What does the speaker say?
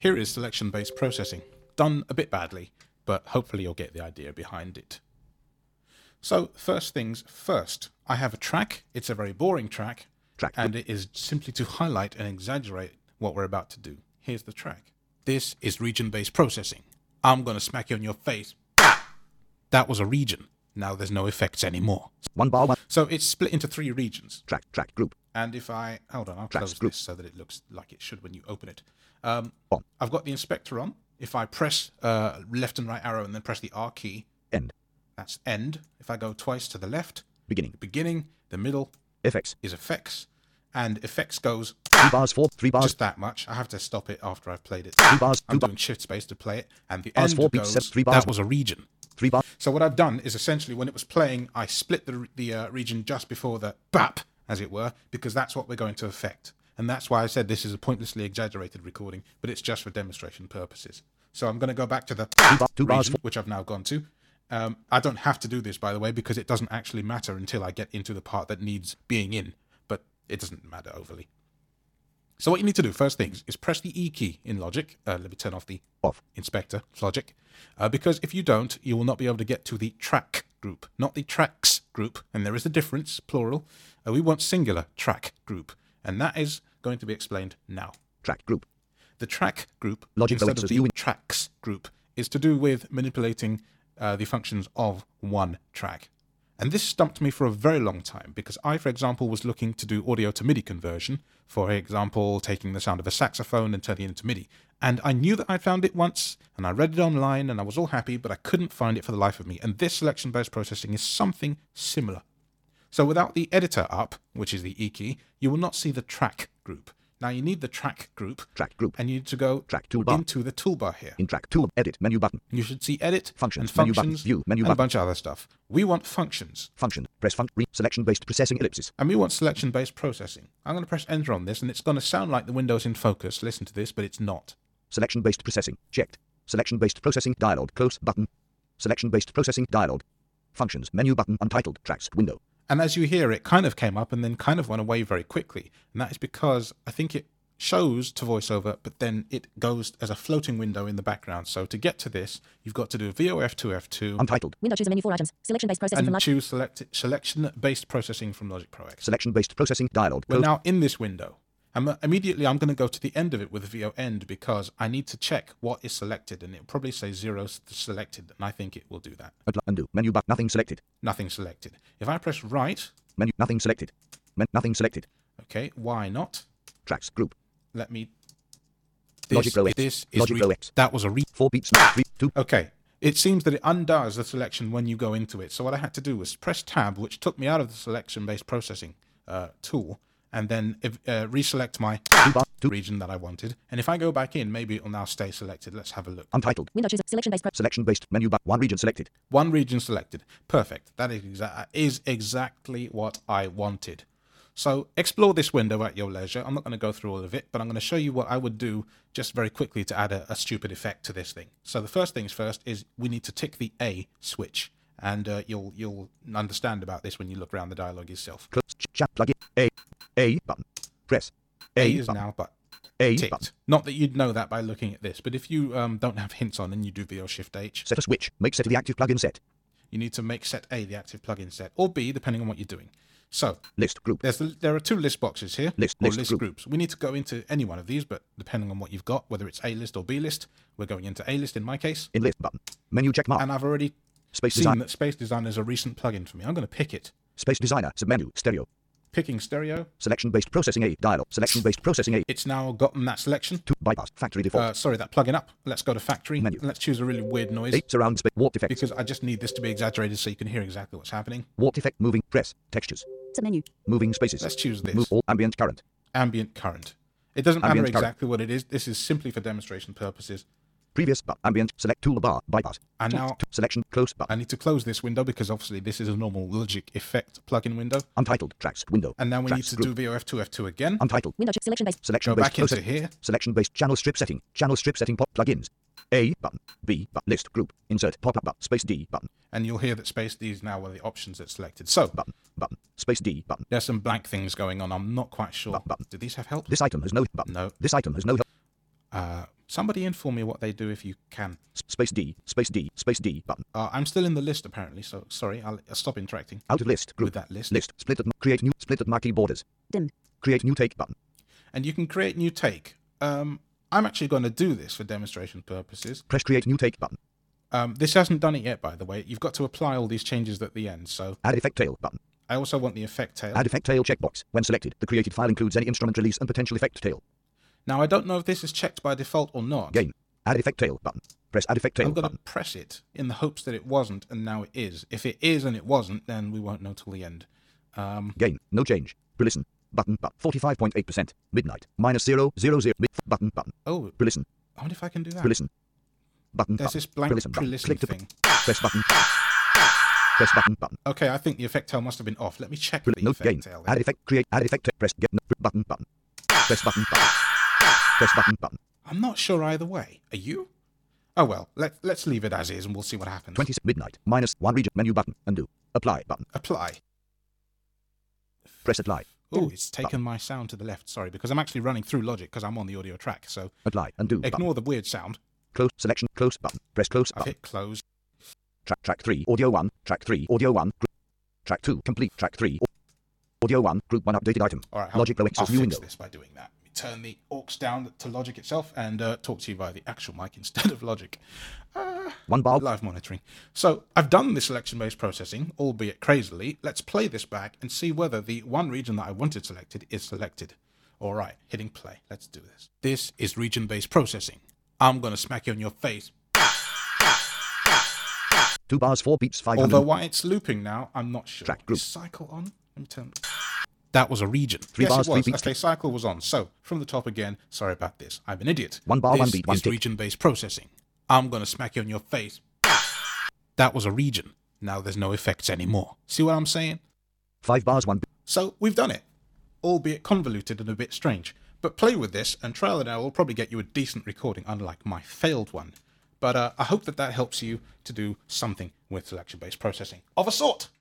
Here is selection-based processing, done a bit badly, but hopefully you'll get the idea behind it. So first things first, I have a track. It's a very boring track, and it is simply to highlight and exaggerate what we're about to do. Here's the track. This is region-based processing. I'm going to smack you on your face. That was a region. Now there's no effects anymore. One bar one. So it's split into 3 regions. Track group. And if I, hold on, I'll close this so that it looks like it should when you open it. I've got the inspector on. If I press left and right arrow and then press the R key, End. That's end. If I go twice to the left, Beginning. The middle Effects. is effects, and effects goes 3 bars, 3 bars. just that much. I have to stop it after I've played it. 2 bars, I'm 2 doing shift space to play it, and the bars, end 4 beats, goes, 3 bars. that was a region. 3 bars. So what I've done is essentially when it was playing, I split the region just before the BAP, as it were, because that's what we're going to affect. And that's why I said this is a pointlessly exaggerated recording, but it's just for demonstration purposes. So I'm going to go back to the 2 bars, region, which I've now gone to. I don't have to do this, by the way, because it doesn't actually matter until I get into the part that needs being in, but it doesn't matter overly. So what you need to do, first things, is press the E key in Logic. Let me turn off the inspector, Logic. Because if you don't, you will not be able to get to the track group, not the tracks group. And there is a difference, plural. We want singular track group. And that is going to be explained now. Track group. The track group, Logic instead of the tracks group, is to do with manipulating the functions of one track. And this stumped me for a very long time because I, for example, was looking to do audio to MIDI conversion. For example, taking the sound of a saxophone and turning it into MIDI. And I knew that I found it once, and I read it online, and I was all happy, but I couldn't find it for the life of me. And this selection-based processing is something similar. So without the editor up, which is the E key, you will not see the track group. Now you need the track group, and you need to go into the toolbar here. In track tool, edit, menu button. You should see edit, Functions, and menu button, view, menu and button. a bunch of other stuff. We want functions. Function, press selection-based processing ellipsis. And we want selection-based processing. I'm going to press enter on this, and it's going to sound like the window's in focus. Listen to this, but it's not. Selection-based processing, checked. Selection-based processing, dialog, close button. Selection-based processing, dialog. Functions, menu button, untitled, tracks, window. And as you hear, it kind of came up and then kind of went away very quickly. And that is because I think it shows to VoiceOver, but then it goes as a floating window in the background. So to get to this, you've got to do VOF2, F2. Untitled. Window, choose a menu, 4 items. Selection-based processing from And choose selection-based processing from Logic Pro X. Selection-based processing, dialog. We're now in this window. And immediately I'm going to go to the end of it with VO end because I need to check what is selected, and it'll probably say 0 selected, and I think it will do that. Undo. Menu button. Nothing selected. Nothing selected. If I press right. Menu. Nothing selected. Nothing selected. Okay, why not? Tracks group. Let me. Logic Pro X. This is Logic Pro X. That was a 4 beats. 3, 2. Okay. It seems that it undoes the selection when you go into it. So what I had to do was press tab, which took me out of the selection-based processing tool, and then reselect my region that I wanted. And if I go back in, maybe it will now stay selected. Let's have a look. Untitled. Window, choose selection-based Selection-based menu button. 1 region selected. 1 region selected. Perfect. That is exactly what I wanted. So explore this window at your leisure. I'm not going to go through all of it, but I'm going to show you what I would do just very quickly to add a stupid effect to this thing. So the first things first is we need to tick the A switch. And you'll understand about this when you look around the dialogue yourself. Close chat plugin. A button. Press. A is button. now but A ticked. button. Not that you'd know that by looking at this, but if you don't have hints on and you do VO Shift H, Set a switch. Make set of the active plugin set. you need to make set A the active plugin set, or B depending on what you're doing. So List group. there are 2 list boxes here, List group. groups. We need to go into any one of these, but depending on what you've got, whether it's A list or B list, we're going into A list in my case. In list button. Menu check mark. And I've already Space seen design. that Space Designer is a recent plugin for me. I'm going to pick it. Space designer. Submenu. Stereo. Picking stereo. Selection-based processing A. Dialog. Selection-based processing A. It's now gotten that selection. 2 bypass. Factory default. Sorry, that plugin up. Let's go to factory. Menu. Let's choose a really weird noise. 8 surround space. Warp effect. Because I just need this to be exaggerated so you can hear exactly what's happening. Warp effect. Moving. Press. Textures. Submenu. Moving spaces. Let's choose this. Move all ambient current. Ambient current. It doesn't matter Ambient current. exactly what it is. This is simply for demonstration purposes. Previous but ambient. Select toolbar. Bypass. And now Selection. Close I button. need to close this window because obviously this is a normal Logic Effect plugin window. Untitled. Tracks. Window. And now we need Tracks to group. do VOF2, F2 again. Untitled. Window, selection-based. Go Selection-based back into processing. here. Selection-based channel strip setting. Channel strip setting pop plugins. A button. B button. List group. Insert pop-up button. Space D button. And you'll hear that Space D is now one of the options that's selected. So Button. Button. Space D button. there's some blank things going on. I'm not quite sure. Button. Do these have help? This item has no button. No. This item has no help. Somebody inform me what they do if you can. Space D, space D, space D button. I'm still in the list apparently, so sorry, I'll stop interacting Out of list. Group. with that list. List. Split at create new. Split at marquee borders. Dimmed. Create new take button. And you can create new take. I'm actually going to do this for demonstration purposes. Press create new take button. This hasn't done it yet, by the way. You've got to apply all these changes at the end, so Add effect tail button. I also want the effect tail. Add effect tail checkbox. When selected, the created file includes any instrument release and potential effect tail. Now, I don't know if this is checked by default or not. Gain. Add effect tail button. Press add effect tail I'm going button. to press it in the hopes that it wasn't, and now it is. If it is and it wasn't, then we won't know till the end. Gain. No change. Pre-listen. Button. 45.8%. Midnight. -000. Button. Button. Oh, Pre-listen. I wonder if I can do that. Pre-listen. Button. There's button. this blank Pre-listen button. pre-listen Click to thing. press button. Press button. Button. Okay, I think the effect tail must have been off. Let me check Pre- the no effect gain. tail. Add effect. Create. Add effect. Press. Get. No, button. Button. Press button. Button. Press button. Button. I'm not sure either way. Are you? Oh well, let's leave it as is and we'll see what happens. 20 midnight. -1 region menu button. Undo. Apply button. Apply. Press apply. Oh, it's taken my sound to the left. Sorry, because I'm actually running through Logic because I'm on the audio track. So Apply. Undo. Button. ignore the weird sound. Close. Selection. Close button. Press close I've button. hit close. Track 3. Audio 1. Track 3. Audio 1. Track 2. Complete. Track 3. Audio 1. Group 1 updated item. All right, Logic Pro X I'll as new fix window. this by doing that. Let me turn the aux down to Logic itself and talk to you via the actual mic instead of Logic. 1 bar. Live monitoring. So I've done the selection-based processing, albeit crazily. Let's play this back and see whether the one region that I wanted selected is selected. All right, hitting play. Let's do this. This is region-based processing. I'm going to smack you on your face. 2 bars 4 beats 500. Although why it's looping now, I'm not sure. Track group. Is cycle on? Let me turn. That was a region. 3 yes, bars, it 3 was. beats. Okay, cycle was on. So from the top again. Sorry about this. I'm an idiot. 1 bar, this 1 beat, 1 is tick. region-based processing. I'm gonna smack you on your face. That was a region. Now there's no effects anymore. See what I'm saying? 5 bars 1 beat. So we've done it, albeit convoluted and a bit strange. But play with this, and trial and error will probably get you a decent recording, unlike my failed one. But I hope that helps you to do something with selection-based processing of a sort.